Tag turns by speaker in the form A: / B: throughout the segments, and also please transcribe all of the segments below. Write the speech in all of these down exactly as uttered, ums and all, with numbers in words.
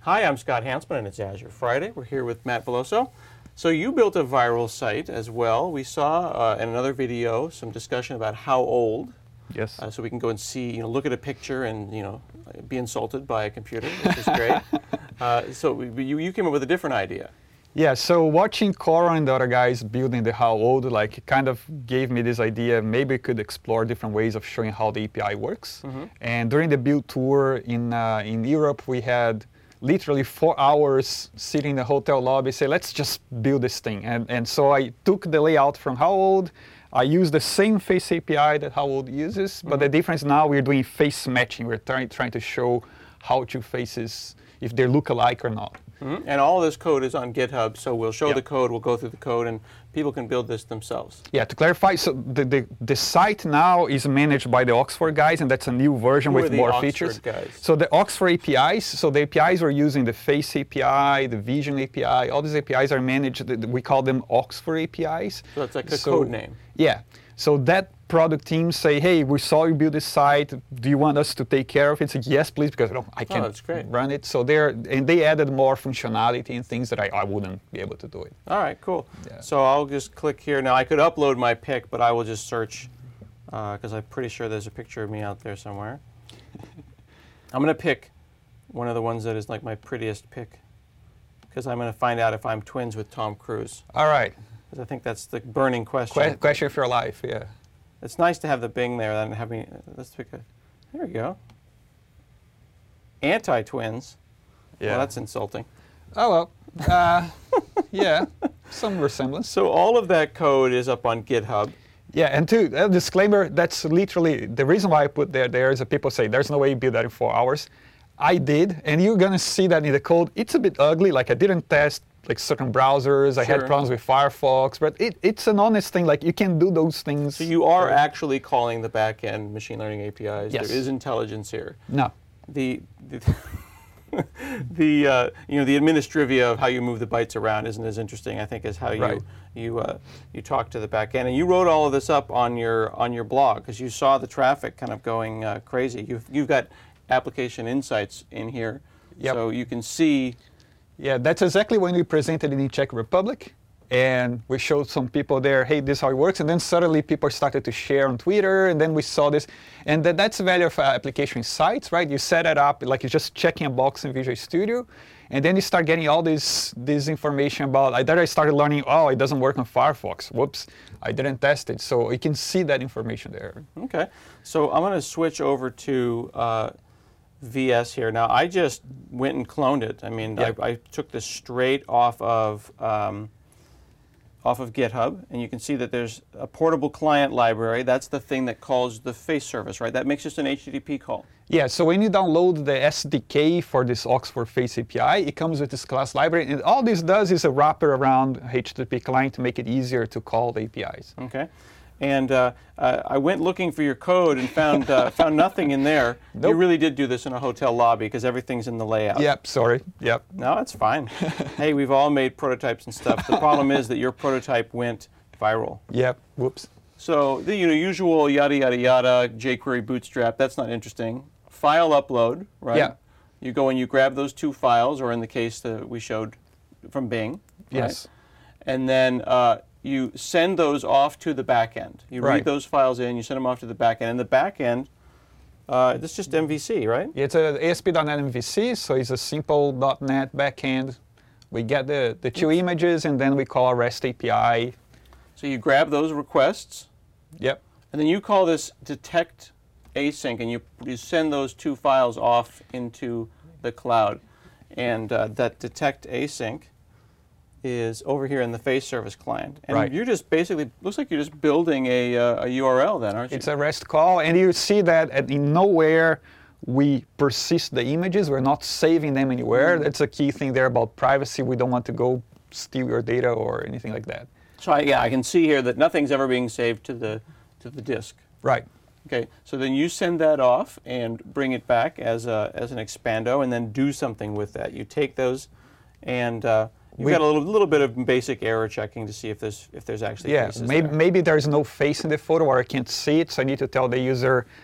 A: Hi, I'm Scott Hansman, and it's Azure Friday. We're here with Matt Veloso. So you built a viral site as well. We saw uh, in another video some discussion about how old.
B: Yes.
A: Uh, so we can go and see, you know, look at a picture and, you know, be insulted by a computer, which is great. uh, so we, you, you came up with a different idea.
B: Yeah, so watching Coral and the other guys building the how old, like, it kind of gave me this idea, maybe we could explore different ways of showing how the A P I works. Mm-hmm. And during the build tour in, uh, in Europe, we had literally four hours sitting in the hotel lobby, say, let's just build this thing. And, and so I took the layout from how old. I use the same face A P I that how old uses, mm-hmm. but the difference now we're doing face matching. We're trying, trying to show how two faces, if they look alike or not.
A: Mm-hmm. And all of this code is on GitHub, so we'll show
B: yep.
A: the code, we'll go through the code, and people can build this themselves.
B: Yeah, to clarify, so the, the, the site now is managed by the Oxford guys, and that's a new version
A: Who
B: with
A: are the
B: more
A: Oxford
B: features.
A: Guys?
B: So the Oxford A P Is, so the A P Is we're using, the Face A P I, the Vision A P I, all these A P Is are managed, we call them Oxford A P Is.
A: So that's like a
B: so,
A: code name.
B: Yeah. So that product team say, hey, we saw you build this site. Do you want us to take care of it? Say, yes, please, because you know, I can
A: oh,
B: run it. So they're, and they added more functionality and things that I, I wouldn't be able to do it.
A: All right, cool.
B: Yeah.
A: So I'll just click here. Now I could upload my pic, but I will just search, because uh, I'm pretty sure there's a picture of me out there somewhere. I'm going to pick one of the ones that is like my prettiest pic, because I'm going to find out if I'm twins with Tom Cruise.
B: All right.
A: I think that's the burning question.
B: Que question for your life, yeah.
A: It's nice to have the Bing there and have me. Let's pick a. There we go. Anti-twins. Yeah. Well, that's insulting.
B: Oh well. Uh, yeah, some resemblance.
A: So all of that code is up on GitHub.
B: Yeah, and to a disclaimer, that's literally the reason why I put there. There is that people say there's no way you build that in four hours. I did, and you're gonna see that in the code. It's a bit ugly. Like I didn't test like certain browsers. Sure. I had problems with Firefox, but it, it's an honest thing. Like you can do those things.
A: So you are actually calling the back-end machine learning A P Is.
B: Yes.
A: There is intelligence here.
B: No.
A: The the, the uh, you know the administrivia of how you move the bytes around isn't as interesting, I think, as how
B: right.
A: you you uh, you talk to the back-end. And you wrote all of this up on your on your blog because you saw the traffic kind of going uh, crazy. You've you've got application insights in here,
B: yep.
A: so you can see.
B: Yeah, that's exactly when we presented it in Czech Republic, and we showed some people there, hey, this is how it works, and then suddenly people started to share on Twitter, and then we saw this, and that, that's the value of uh, application sites, right? You set it up like you're just checking a box in Visual Studio, and then you start getting all this this information about. I then I started learning, oh, it doesn't work on Firefox. Whoops, I didn't test it, so you can see that information there.
A: Okay, so I'm going to switch over to. Uh, V S here. Now, I just went and cloned it. I mean,
B: yep.
A: I, I took this straight off of um, off of GitHub, and you can see that there's a portable client library. That's the thing that calls the face service, right? That makes just an H T T P call.
B: Yeah, so when you download the S D K for this Oxford Face A P I, it comes with this class library, and all this does is a wrapper around H T T P client to make it easier to call the A P Is.
A: Okay. And uh, uh, I went looking for your code and found uh, found nothing in there.
B: Nope.
A: You really did do this in a hotel lobby because everything's in the layout.
B: Yep, sorry. Yep.
A: No, that's fine. Hey, we've all made prototypes and stuff. The problem is that your prototype went viral.
B: Yep. Whoops.
A: So the you know usual yada yada yada jQuery bootstrap. That's not interesting. File upload, right?
B: Yeah.
A: You go and you grab those two files, or in the case that we showed from Bing.
B: Yes.
A: Right? And then. Uh, You send those off to the back end. You
B: right.
A: read those files in, you send them off to the back end. And the back end, uh, this is just M V C, right?
B: It's a A S P dot net M V C, so it's a simple .NET backend. We get the, the two images, and then we call a REST A P I.
A: So you grab those requests.
B: Yep.
A: And then you call this detect async, and you, you send those two files off into the cloud. And uh, that detect async is over here in the face service client. And
B: right.
A: you're just basically, looks like you're just building a, uh, a U R L then, aren't you?
B: It's a REST call, and you see that at, in nowhere we persist the images. We're not saving them anywhere. Mm. That's a key thing there about privacy. We don't want to go steal your data or anything like that.
A: So I, yeah, I can see here that nothing's ever being saved to the, to the disk.
B: Right.
A: Okay, so then you send that off and bring it back as, a, as an expando and then do something with that. You take those and uh, You've we, got a little, little bit of basic error checking to see if there's if there's actually
B: yeah
A: faces
B: maybe
A: there.
B: maybe there's no face in the photo or I can't see it, so I need to tell the user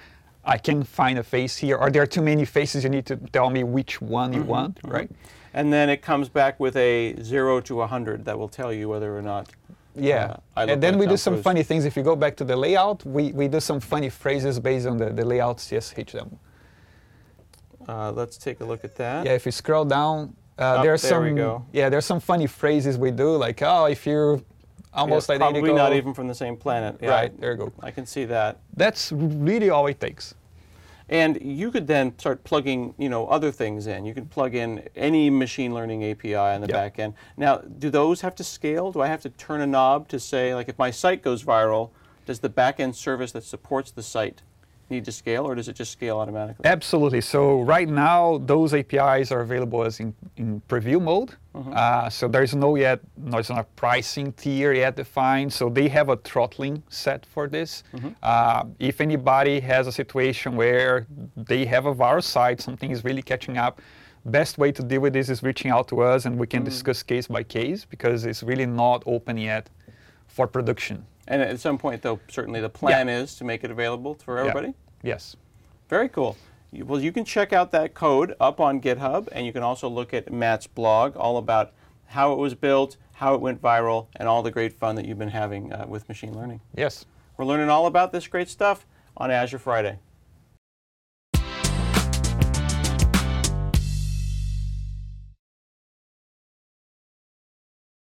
B: I can find a face here, or there are too many faces, you need to tell me which one you mm-hmm, want, mm-hmm. right?
A: And then it comes back with a zero to one hundred that will tell you whether or not.
B: Yeah, uh, and then like we do some funny things. If you go back to the layout, we, we do some funny phrases based on the, the layout C S H demo.
A: Uh, let's take a look at that.
B: Yeah, if you scroll down, uh,
A: oh,
B: there's
A: there
B: some
A: we go.
B: yeah, there's some funny phrases we do, like, oh, if you're almost
A: yeah,
B: identical.
A: Probably not even from the same planet. Yeah,
B: right, there you go.
A: I can see that.
B: That's really all it takes.
A: And you could then start plugging, you know, other things in. You can plug in any machine learning A P I on the yep. back end. Now, do those have to scale? Do I have to turn a knob to say, like, if my site goes viral, does the back end service that supports the site need to scale, or does it just scale automatically?
B: Absolutely. So right now, those A P Is are available as in, in preview mode. Mm-hmm. uh, so there's no yet, there's not a pricing tier yet defined. So they have a throttling set for this. Mm-hmm. uh, if anybody has a situation where they have a viral site, something is really catching up, best way to deal with this is reaching out to us, and we can mm-hmm. discuss case by case, because it's really not open yet for production.
A: And at some point, though, certainly the plan yeah. is to make it available for everybody?
B: Yeah. Yes.
A: Very cool. You, well, you can check out that code up on GitHub, and you can also look at Matt's blog, all about how it was built, how it went viral, and all the great fun that you've been having uh, with machine learning.
B: Yes.
A: We're learning all about this great stuff on Azure Friday.